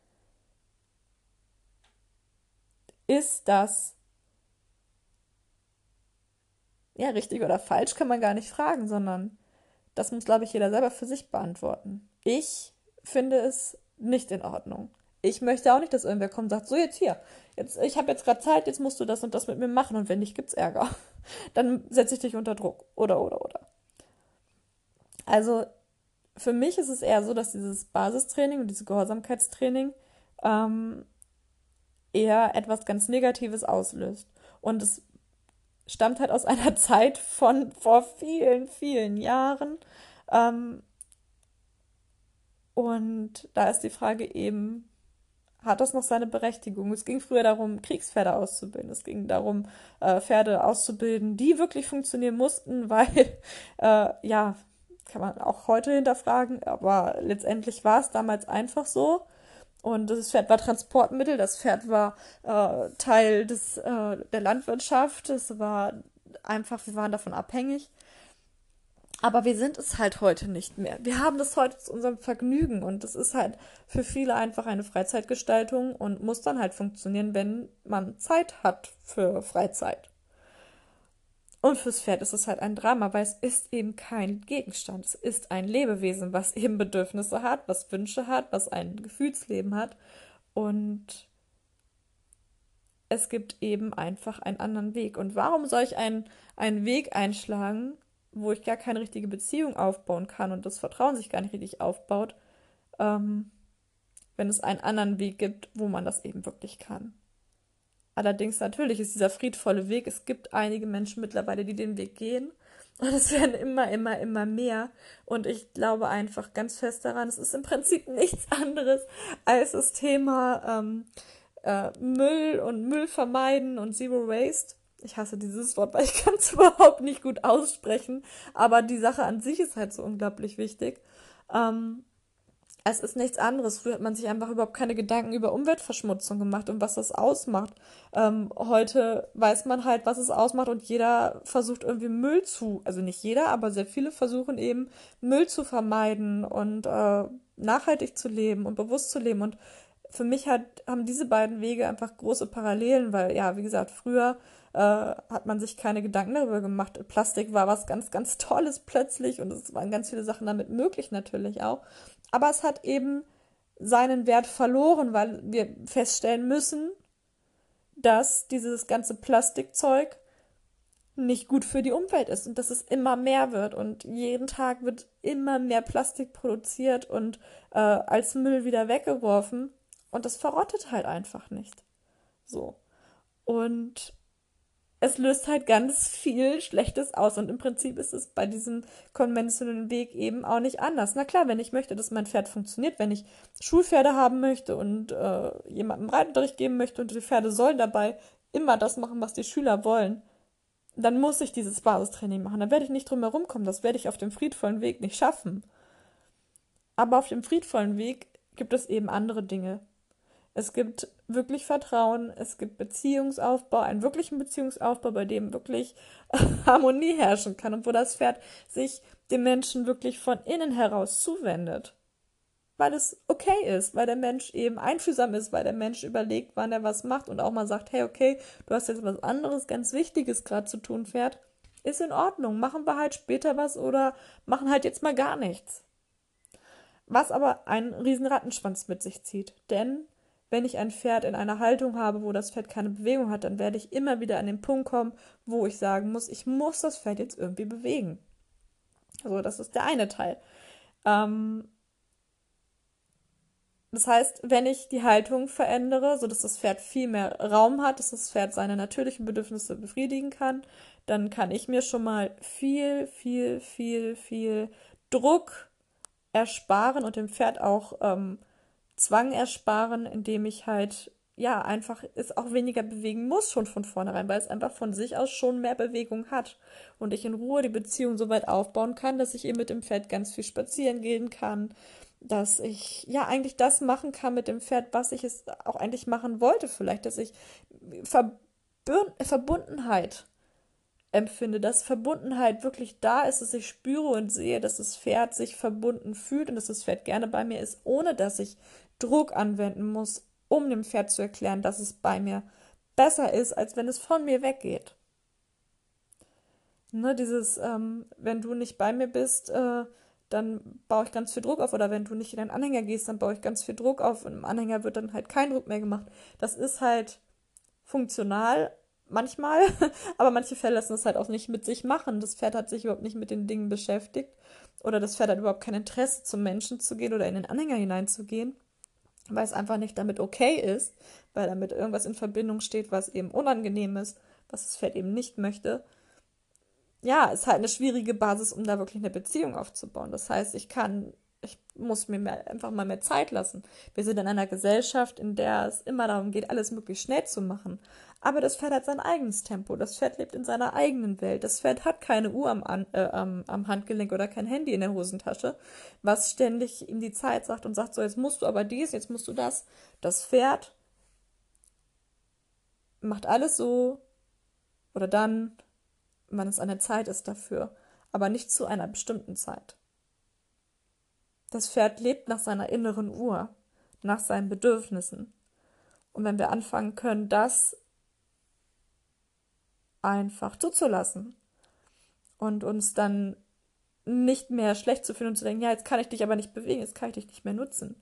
Ist das, ja, richtig oder falsch, kann man gar nicht fragen, sondern das muss, glaube ich, jeder selber für sich beantworten. Ich finde es nicht in Ordnung. Ich möchte auch nicht, dass irgendwer kommt und sagt, so jetzt hier, jetzt, ich habe jetzt gerade Zeit, jetzt musst du das und das mit mir machen und wenn nicht, gibt's Ärger. Dann setze ich dich unter Druck. Oder, oder, oder. Also für mich ist es eher so, dass dieses Basistraining und dieses Gehorsamkeitstraining ähm, eher etwas ganz Negatives auslöst. Und es stammt halt aus einer Zeit von vor vielen, vielen Jahren. Ähm, und da ist die Frage eben, hat das noch seine Berechtigung? Es ging früher darum, Kriegspferde auszubilden. Es ging darum, äh, Pferde auszubilden, die wirklich funktionieren mussten, weil, äh, ja, kann man auch heute hinterfragen, aber letztendlich war es damals einfach so. Und das Pferd war Transportmittel, das Pferd war äh, Teil des, äh, der Landwirtschaft, es war einfach, wir waren davon abhängig. Aber wir sind es halt heute nicht mehr. Wir haben das heute zu unserem Vergnügen und das ist halt für viele einfach eine Freizeitgestaltung und muss dann halt funktionieren, wenn man Zeit hat für Freizeit. Und fürs Pferd ist es halt ein Drama, weil es ist eben kein Gegenstand. Es ist ein Lebewesen, was eben Bedürfnisse hat, was Wünsche hat, was ein Gefühlsleben hat. Und es gibt eben einfach einen anderen Weg. Und warum soll ich einen, einen Weg einschlagen, wo ich gar keine richtige Beziehung aufbauen kann und das Vertrauen sich gar nicht richtig aufbaut, ähm, wenn es einen anderen Weg gibt, wo man das eben wirklich kann. Allerdings natürlich ist dieser friedvolle Weg, es gibt einige Menschen mittlerweile, die den Weg gehen. Und es werden immer, immer, immer mehr. Und ich glaube einfach ganz fest daran, es ist im Prinzip nichts anderes als das Thema ähm, äh, Müll und Müll vermeiden und Zero Waste. Ich hasse dieses Wort, weil ich kann es überhaupt nicht gut aussprechen. Aber die Sache an sich ist halt so unglaublich wichtig. Ähm, es ist nichts anderes. Früher hat man sich einfach überhaupt keine Gedanken über Umweltverschmutzung gemacht und was das ausmacht. Ähm, heute weiß man halt, was es ausmacht und jeder versucht irgendwie Müll zu, also nicht jeder, aber sehr viele versuchen eben Müll zu vermeiden und äh, nachhaltig zu leben und bewusst zu leben. Und für mich hat, haben diese beiden Wege einfach große Parallelen, weil ja, wie gesagt, früher äh, hat man sich keine Gedanken darüber gemacht. Plastik war was ganz, ganz Tolles plötzlich und es waren ganz viele Sachen damit möglich natürlich auch. Aber es hat eben seinen Wert verloren, weil wir feststellen müssen, dass dieses ganze Plastikzeug nicht gut für die Umwelt ist und dass es immer mehr wird und jeden Tag wird immer mehr Plastik produziert und äh, als Müll wieder weggeworfen und das verrottet halt einfach nicht. So. Und es löst halt ganz viel Schlechtes aus und im Prinzip ist es bei diesem konventionellen Weg eben auch nicht anders. Na klar, wenn ich möchte, dass mein Pferd funktioniert, wenn ich Schulpferde haben möchte und äh, jemandem Reitunterricht geben möchte und die Pferde sollen dabei immer das machen, was die Schüler wollen, dann muss ich dieses Basistraining machen. Da werde ich nicht drum herum kommen. Das werde ich auf dem friedvollen Weg nicht schaffen. Aber auf dem friedvollen Weg gibt es eben andere Dinge. Es gibt wirklich Vertrauen, es gibt Beziehungsaufbau, einen wirklichen Beziehungsaufbau, bei dem wirklich Harmonie herrschen kann und wo das Pferd sich dem Menschen wirklich von innen heraus zuwendet. weil es okay ist, weil der Mensch eben einfühlsam ist, weil der Mensch überlegt, wann er was macht und auch mal sagt, hey, okay, du hast jetzt was anderes, ganz Wichtiges gerade zu tun, Pferd, ist in Ordnung, machen wir halt später was oder machen halt jetzt mal gar nichts. Was aber einen riesen Rattenschwanz mit sich zieht, denn wenn ich ein Pferd in einer Haltung habe, wo das Pferd keine Bewegung hat, dann werde ich immer wieder an den Punkt kommen, wo ich sagen muss, ich muss das Pferd jetzt irgendwie bewegen. So, das ist der eine Teil. Ähm, Das heißt, wenn ich die Haltung verändere, sodass das Pferd viel mehr Raum hat, dass das Pferd seine natürlichen Bedürfnisse befriedigen kann, dann kann ich mir schon mal viel, viel, viel, viel Druck ersparen und dem Pferd auch ähm, Zwang ersparen, indem ich halt, ja, einfach es auch weniger bewegen muss schon von vornherein, weil es einfach von sich aus schon mehr Bewegung hat. Und ich in Ruhe die Beziehung so weit aufbauen kann, dass ich eben mit dem Pferd ganz viel spazieren gehen kann, dass ich ja eigentlich das machen kann mit dem Pferd, was ich es auch eigentlich machen wollte, vielleicht, dass ich Verbün Verbundenheit empfinde, dass Verbundenheit wirklich da ist, dass ich spüre und sehe, dass das Pferd sich verbunden fühlt und dass das Pferd gerne bei mir ist, ohne dass ich Druck anwenden muss, um dem Pferd zu erklären, dass es bei mir besser ist, als wenn es von mir weggeht. Ne, dieses, ähm, wenn du nicht bei mir bist, äh, dann baue ich ganz viel Druck auf. Oder wenn du nicht in den Anhänger gehst, dann baue ich ganz viel Druck auf. Und im Anhänger wird dann halt kein Druck mehr gemacht. Das ist halt funktional manchmal, aber manche Fälle lassen es halt auch nicht mit sich machen. Das Pferd hat sich überhaupt nicht mit den Dingen beschäftigt. Oder das Pferd hat überhaupt kein Interesse, zum Menschen zu gehen oder in den Anhänger hineinzugehen, weil es einfach nicht damit okay ist, weil damit irgendwas in Verbindung steht, was eben unangenehm ist, was das Pferd eben nicht möchte. Ja, ist halt eine schwierige Basis, um da wirklich eine Beziehung aufzubauen. Das heißt, ich kann, ich muss mir mehr, einfach mal mehr Zeit lassen. Wir sind in einer Gesellschaft, in der es immer darum geht, alles möglichst schnell zu machen. Aber das Pferd hat sein eigenes Tempo. Das Pferd lebt in seiner eigenen Welt. Das Pferd hat keine Uhr am, An äh, am, am Handgelenk oder kein Handy in der Hosentasche, was ständig ihm die Zeit sagt und sagt, so, jetzt musst du aber dies, jetzt musst du das. Das Pferd macht alles so oder dann, wann es an der Zeit ist dafür, aber nicht zu einer bestimmten Zeit. Das Pferd lebt nach seiner inneren Uhr, nach seinen Bedürfnissen. Und wenn wir anfangen können, das einfach zuzulassen und uns dann nicht mehr schlecht zu fühlen und zu denken, ja, jetzt kann ich dich aber nicht bewegen, jetzt kann ich dich nicht mehr nutzen,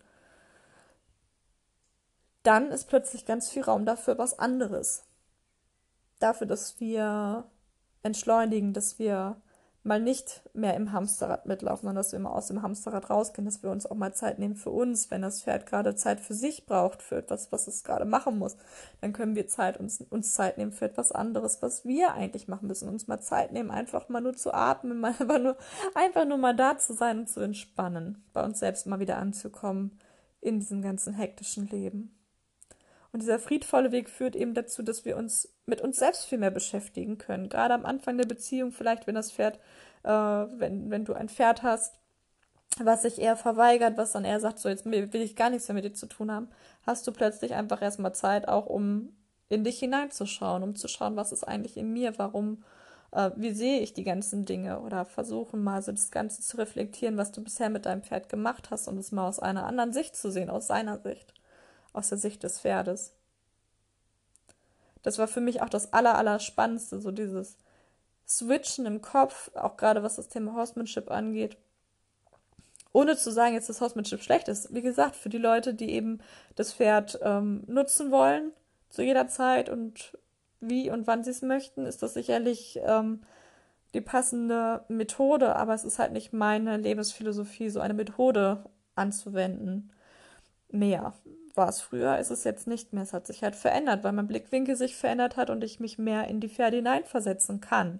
dann ist plötzlich ganz viel Raum dafür was anderes. Dafür, dass wir entschleunigen, dass wir mal nicht mehr im Hamsterrad mitlaufen, sondern dass wir mal aus dem Hamsterrad rausgehen, dass wir uns auch mal Zeit nehmen für uns. Wenn das Pferd gerade Zeit für sich braucht, für etwas, was es gerade machen muss, dann können wir Zeit uns, uns Zeit nehmen für etwas anderes, was wir eigentlich machen müssen. Uns mal Zeit nehmen, einfach mal nur zu atmen, mal einfach nur, einfach nur mal da zu sein und zu entspannen, bei uns selbst mal wieder anzukommen in diesem ganzen hektischen Leben. Und dieser friedvolle Weg führt eben dazu, dass wir uns mit uns selbst viel mehr beschäftigen können. Gerade am Anfang der Beziehung, vielleicht, wenn das Pferd, äh, wenn, wenn du ein Pferd hast, was sich eher verweigert, was dann eher sagt, so jetzt will ich gar nichts mehr mit dir zu tun haben, hast du plötzlich einfach erstmal Zeit, auch um in dich hineinzuschauen, um zu schauen, was ist eigentlich in mir, warum, äh, wie sehe ich die ganzen Dinge oder versuchen mal so das Ganze zu reflektieren, was du bisher mit deinem Pferd gemacht hast und es mal aus einer anderen Sicht zu sehen, aus seiner Sicht, aus der Sicht des Pferdes. Das war für mich auch das aller, aller Spannendste, so dieses Switchen im Kopf, auch gerade was das Thema Horsemanship angeht. Ohne zu sagen, jetzt dass Horsemanship schlecht ist. Wie gesagt, für die Leute, die eben das Pferd ähm, nutzen wollen, zu jeder Zeit und wie und wann sie es möchten, ist das sicherlich ähm, die passende Methode, aber es ist halt nicht meine Lebensphilosophie, so eine Methode anzuwenden. Mehr war es früher, ist es jetzt nicht mehr. Es hat sich halt verändert, weil mein Blickwinkel sich verändert hat und ich mich mehr in die Pferde hineinversetzen kann.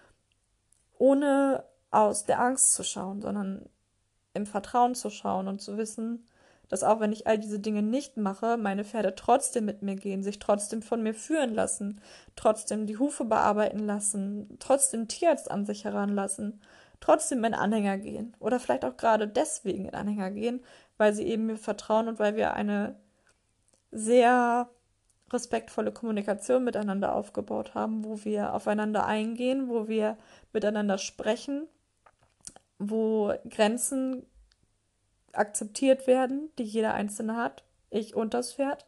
Ohne aus der Angst zu schauen, sondern im Vertrauen zu schauen und zu wissen, dass auch wenn ich all diese Dinge nicht mache, meine Pferde trotzdem mit mir gehen, sich trotzdem von mir führen lassen, trotzdem die Hufe bearbeiten lassen, trotzdem Tierarzt an sich heranlassen, trotzdem in Anhänger gehen oder vielleicht auch gerade deswegen in Anhänger gehen, weil sie eben mir vertrauen und weil wir eine sehr respektvolle Kommunikation miteinander aufgebaut haben, wo wir aufeinander eingehen, wo wir miteinander sprechen, wo Grenzen akzeptiert werden, die jeder Einzelne hat, ich und das Pferd,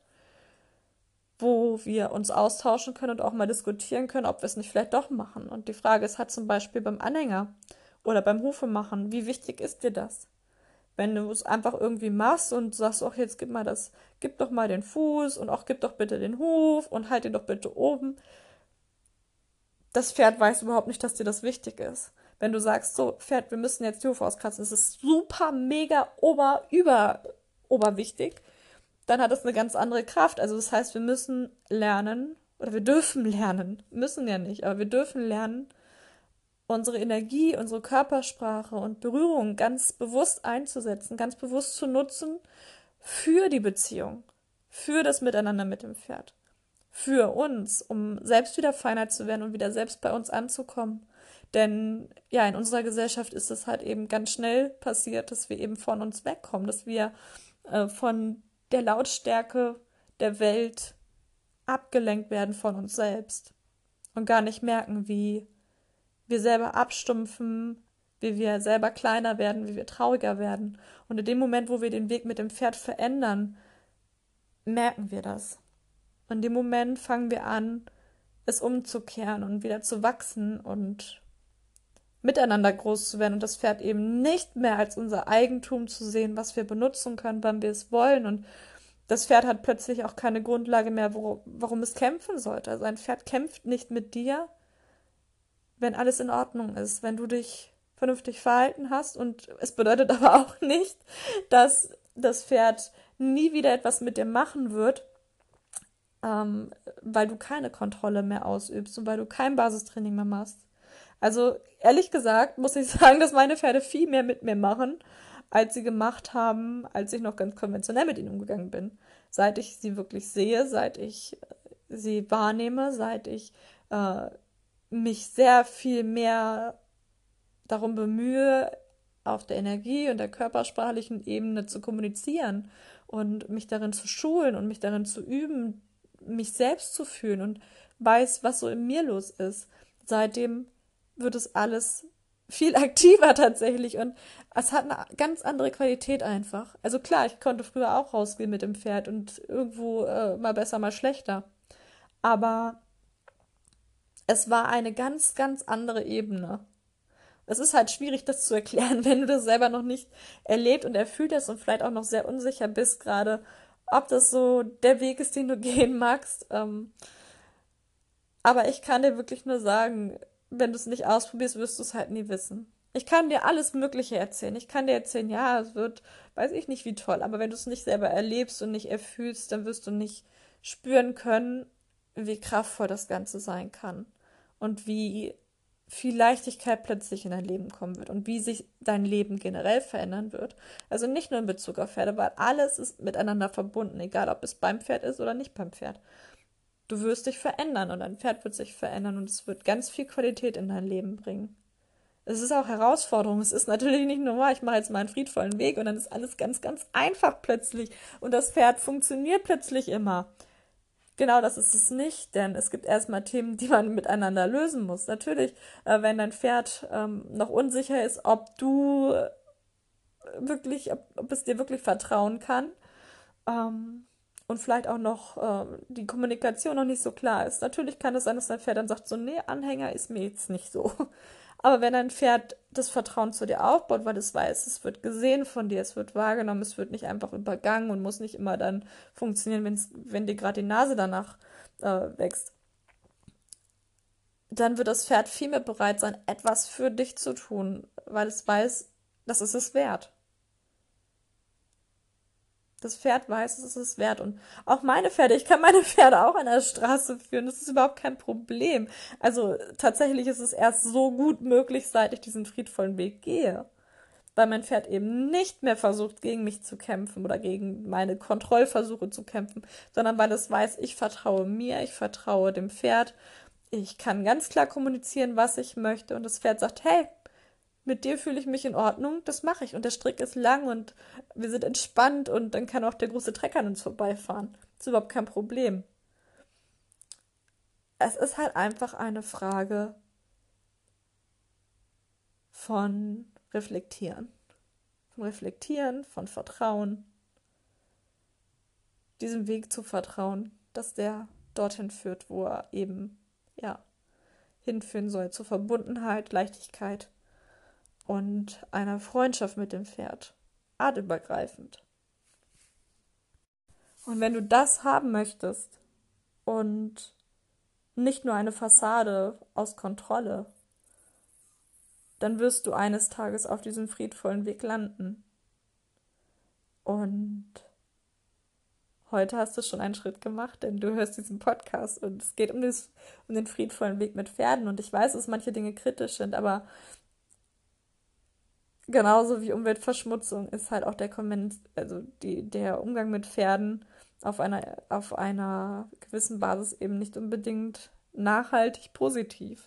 wo wir uns austauschen können und auch mal diskutieren können, ob wir es nicht vielleicht doch machen. Und die Frage ist halt zum Beispiel beim Anhänger oder beim Hufemachen, wie wichtig ist dir das? Wenn du es einfach irgendwie machst und sagst, ach, jetzt gib mal das, gib doch mal den Fuß und auch gib doch bitte den Huf und halt ihn doch bitte oben. Das Pferd weiß überhaupt nicht, dass dir das wichtig ist. Wenn du sagst, so, Pferd, wir müssen jetzt die Hufe auskratzen, das ist super, mega, ober, über, oberwichtig, dann hat es eine ganz andere Kraft. Also das heißt, wir müssen lernen, oder wir dürfen lernen, müssen ja nicht, aber wir dürfen lernen, unsere Energie, unsere Körpersprache und Berührung ganz bewusst einzusetzen, ganz bewusst zu nutzen für die Beziehung, für das Miteinander mit dem Pferd, für uns, um selbst wieder feiner zu werden und wieder selbst bei uns anzukommen. Denn ja, in unserer Gesellschaft ist es halt eben ganz schnell passiert, dass wir eben von uns wegkommen, dass wir äh, von der Lautstärke der Welt abgelenkt werden von uns selbst und gar nicht merken, wie wir selber abstumpfen, wie wir selber kleiner werden, wie wir trauriger werden. Und in dem Moment, wo wir den Weg mit dem Pferd verändern, merken wir das. Und in dem Moment fangen wir an, es umzukehren und wieder zu wachsen und miteinander groß zu werden und das Pferd eben nicht mehr als unser Eigentum zu sehen, was wir benutzen können, wann wir es wollen. Und das Pferd hat plötzlich auch keine Grundlage mehr, wo, warum es kämpfen sollte. Also ein Pferd kämpft nicht mit dir, wenn alles in Ordnung ist, wenn du dich vernünftig verhalten hast. Und es bedeutet aber auch nicht, dass das Pferd nie wieder etwas mit dir machen wird, ähm, weil du keine Kontrolle mehr ausübst und weil du kein Basistraining mehr machst. Also ehrlich gesagt muss ich sagen, dass meine Pferde viel mehr mit mir machen, als sie gemacht haben, als ich noch ganz konventionell mit ihnen umgegangen bin. Seit ich sie wirklich sehe, seit ich äh, sie wahrnehme, seit ich äh, mich sehr viel mehr darum bemühe, auf der Energie- und der körpersprachlichen Ebene zu kommunizieren und mich darin zu schulen und mich darin zu üben, mich selbst zu fühlen und weiß, was so in mir los ist. Seitdem wird es alles viel aktiver tatsächlich und es hat eine ganz andere Qualität einfach. Also klar, ich konnte früher auch rausgehen mit dem Pferd und irgendwo äh, mal besser, mal schlechter. Aber es war eine ganz, ganz andere Ebene. Es ist halt schwierig, das zu erklären, wenn du das selber noch nicht erlebt und erfüllt hast und vielleicht auch noch sehr unsicher bist gerade, ob das so der Weg ist, den du gehen magst. Ähm, aber ich kann dir wirklich nur sagen, wenn du es nicht ausprobierst, wirst du es halt nie wissen. Ich kann dir alles Mögliche erzählen. Ich kann dir erzählen, ja, es wird, weiß ich nicht wie toll, aber wenn du es nicht selber erlebst und nicht erfühlst, dann wirst du nicht spüren können, wie kraftvoll das Ganze sein kann und wie viel Leichtigkeit plötzlich in dein Leben kommen wird und wie sich dein Leben generell verändern wird. Also nicht nur in Bezug auf Pferde, weil alles ist miteinander verbunden, egal ob es beim Pferd ist oder nicht beim Pferd. Du wirst dich verändern und dein Pferd wird sich verändern und es wird ganz viel Qualität in dein Leben bringen. Es ist auch Herausforderung. Es ist natürlich nicht nur, ich mache jetzt mal einen friedvollen Weg und dann ist alles ganz, ganz einfach plötzlich und das Pferd funktioniert plötzlich immer. Genau, das ist es nicht, denn es gibt erstmal Themen, die man miteinander lösen muss. Natürlich, äh, wenn dein Pferd ähm, noch unsicher ist, ob du wirklich, ob, ob es dir wirklich vertrauen kann, ähm, und vielleicht auch noch äh, die Kommunikation noch nicht so klar ist. Natürlich kann es sein, dass dein Pferd dann sagt, so, nee, Anhänger ist mir jetzt nicht so. Aber wenn dein Pferd das Vertrauen zu dir aufbaut, weil es weiß, es wird gesehen von dir, es wird wahrgenommen, es wird nicht einfach übergangen und muss nicht immer dann funktionieren, wenn's, wenn dir gerade die Nase danach äh, wächst, dann wird das Pferd viel mehr bereit sein, etwas für dich zu tun, weil es weiß, das ist es wert. Das Pferd weiß, es ist es wert. Und auch meine Pferde, ich kann meine Pferde auch an der Straße führen. Das ist überhaupt kein Problem. Also tatsächlich ist es erst so gut möglich, seit ich diesen friedvollen Weg gehe. Weil mein Pferd eben nicht mehr versucht, gegen mich zu kämpfen oder gegen meine Kontrollversuche zu kämpfen, sondern weil es weiß, ich vertraue mir, ich vertraue dem Pferd. Ich kann ganz klar kommunizieren, was ich möchte. Und das Pferd sagt, hey, mit dir fühle ich mich in Ordnung, das mache ich. Und der Strick ist lang und wir sind entspannt und dann kann auch der große Trecker an uns vorbeifahren. Das ist überhaupt kein Problem. Es ist halt einfach eine Frage von Reflektieren. von Reflektieren, von Vertrauen, diesem Weg zu vertrauen, dass der dorthin führt, wo er eben, ja, hinführen soll, zur Verbundenheit, Leichtigkeit und einer Freundschaft mit dem Pferd, artübergreifend. Und wenn du das haben möchtest und nicht nur eine Fassade aus Kontrolle, dann wirst du eines Tages auf diesem friedvollen Weg landen. Und heute hast du schon einen Schritt gemacht, denn du hörst diesen Podcast und es geht um, das, um den friedvollen Weg mit Pferden. Und ich weiß, dass manche Dinge kritisch sind, aber genauso wie Umweltverschmutzung ist halt auch der Komment, also die, der Umgang mit Pferden auf einer, auf einer gewissen Basis eben nicht unbedingt nachhaltig positiv.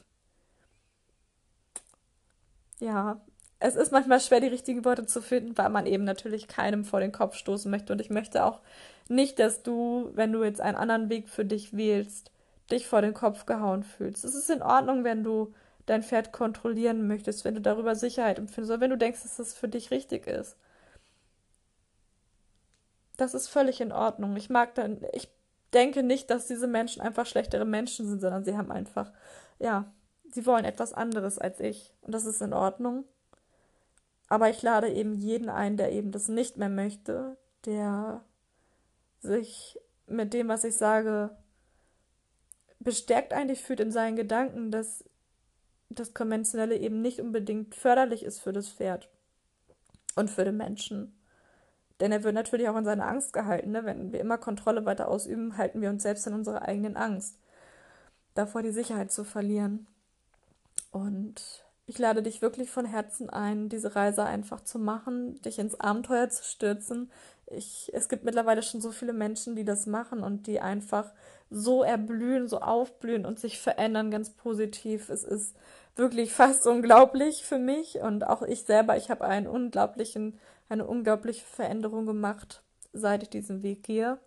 Ja, es ist manchmal schwer, die richtigen Worte zu finden, weil man eben natürlich keinem vor den Kopf stoßen möchte. Und ich möchte auch nicht, dass du, wenn du jetzt einen anderen Weg für dich wählst, dich vor den Kopf gehauen fühlst. Es ist in Ordnung, wenn du dein Pferd kontrollieren möchtest, wenn du darüber Sicherheit empfindest oder wenn du denkst, dass das für dich richtig ist. Das ist völlig in Ordnung. Ich mag dann, ich denke nicht, dass diese Menschen einfach schlechtere Menschen sind, sondern sie haben einfach, ja, sie wollen etwas anderes als ich. Und das ist in Ordnung. Aber ich lade eben jeden ein, der eben das nicht mehr möchte, der sich mit dem, was ich sage, bestärkt eigentlich fühlt in seinen Gedanken, dass das Konventionelle eben nicht unbedingt förderlich ist für das Pferd und für den Menschen. Denn er wird natürlich auch in seiner Angst gehalten. Ne? Wenn wir immer Kontrolle weiter ausüben, halten wir uns selbst in unserer eigenen Angst, davor die Sicherheit zu verlieren. Und ich lade dich wirklich von Herzen ein, diese Reise einfach zu machen, dich ins Abenteuer zu stürzen. Ich, es gibt mittlerweile schon so viele Menschen, die das machen und die einfach so erblühen, so aufblühen und sich verändern ganz positiv. Es ist wirklich fast unglaublich für mich und auch ich selber, ich habe einen unglaublichen, eine unglaubliche Veränderung gemacht, seit ich diesen Weg gehe.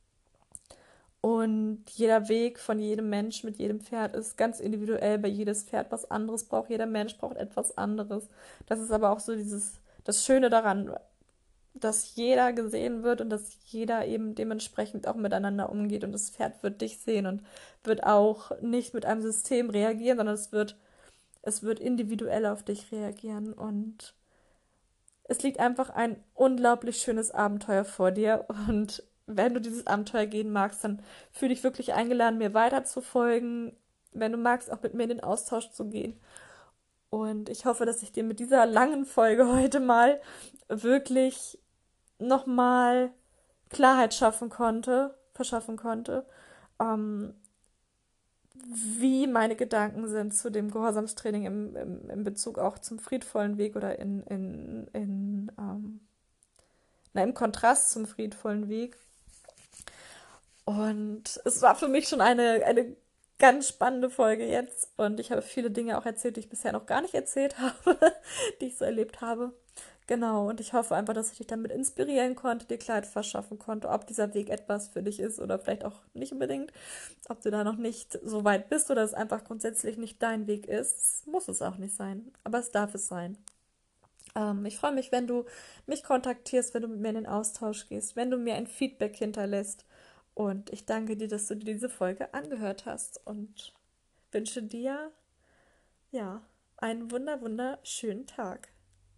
Und jeder Weg von jedem Mensch mit jedem Pferd ist ganz individuell, weil jedes Pferd was anderes braucht, jeder Mensch braucht etwas anderes. Das ist aber auch so dieses, das Schöne daran, dass jeder gesehen wird und dass jeder eben dementsprechend auch miteinander umgeht und das Pferd wird dich sehen und wird auch nicht mit einem System reagieren, sondern es wird, es wird individuell auf dich reagieren und es liegt einfach ein unglaublich schönes Abenteuer vor dir und wenn du dieses Abenteuer gehen magst, dann fühle dich wirklich eingeladen, mir weiter zu folgen, wenn du magst, auch mit mir in den Austausch zu gehen. Und ich hoffe, dass ich dir mit dieser langen Folge heute mal wirklich nochmal Klarheit schaffen konnte, verschaffen konnte, ähm, wie meine Gedanken sind zu dem Gehorsamstraining im, im, in Bezug auch zum friedvollen Weg oder in, in, in ähm, na, im Kontrast zum friedvollen Weg. Und es war für mich schon eine, eine ganz spannende Folge jetzt. Und ich habe viele Dinge auch erzählt, die ich bisher noch gar nicht erzählt habe, die ich so erlebt habe. Genau, und ich hoffe einfach, dass ich dich damit inspirieren konnte, dir Klarheit verschaffen konnte, ob dieser Weg etwas für dich ist oder vielleicht auch nicht unbedingt, ob du da noch nicht so weit bist oder es einfach grundsätzlich nicht dein Weg ist. Muss es auch nicht sein, aber es darf es sein. Ähm, ich freue mich, wenn du mich kontaktierst, wenn du mit mir in den Austausch gehst, wenn du mir ein Feedback hinterlässt. Und ich danke dir, dass du dir diese Folge angehört hast und wünsche dir, ja, einen wunder, wunderschönen Tag.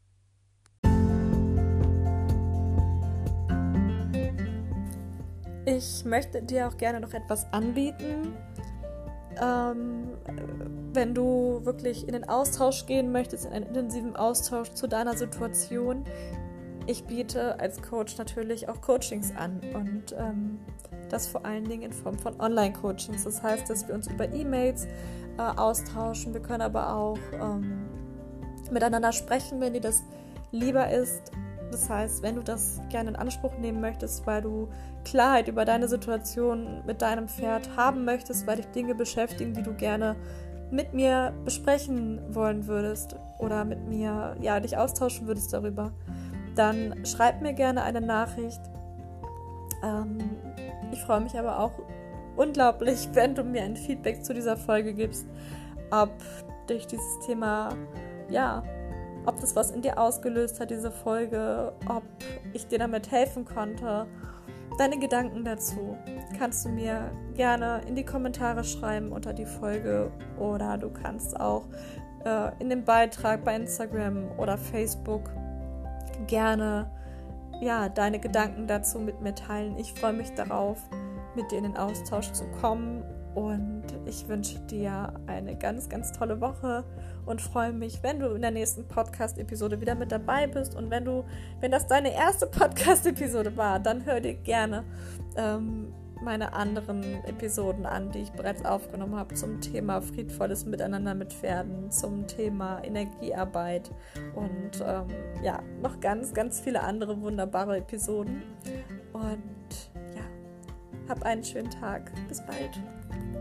Ich möchte dir auch gerne noch etwas anbieten. Ähm, wenn du wirklich in den Austausch gehen möchtest, in einen intensiven Austausch zu deiner Situation, ich biete als Coach natürlich auch Coachings an und ähm, das vor allen Dingen in Form von Online-Coachings. Das heißt, dass wir uns über E-Mails äh, austauschen. Wir können aber auch ähm, miteinander sprechen, wenn dir das lieber ist. Das heißt, wenn du das gerne in Anspruch nehmen möchtest, weil du Klarheit über deine Situation mit deinem Pferd haben möchtest, weil dich Dinge beschäftigen, die du gerne mit mir besprechen wollen würdest oder mit mir, ja, dich austauschen würdest darüber, dann schreib mir gerne eine Nachricht. Ähm, ich freue mich aber auch unglaublich, wenn du mir ein Feedback zu dieser Folge gibst, ob dich dieses Thema, ja, ob das was in dir ausgelöst hat, diese Folge, ob ich dir damit helfen konnte. Deine Gedanken dazu kannst du mir gerne in die Kommentare schreiben unter die Folge oder du kannst auch äh, in den Beitrag bei Instagram oder Facebook gerne ja, deine Gedanken dazu mit mir teilen. Ich freue mich darauf, mit dir in den Austausch zu kommen und ich wünsche dir eine ganz, ganz tolle Woche und freue mich, wenn du in der nächsten Podcast-Episode wieder mit dabei bist und wenn du, wenn das deine erste Podcast-Episode war, dann hör dir gerne ähm, meine anderen Episoden an, die ich bereits aufgenommen habe zum Thema friedvolles Miteinander mit Pferden, zum Thema Energiearbeit und ähm, ja, noch ganz, ganz viele andere wunderbare Episoden und ja, hab einen schönen Tag. Bis bald.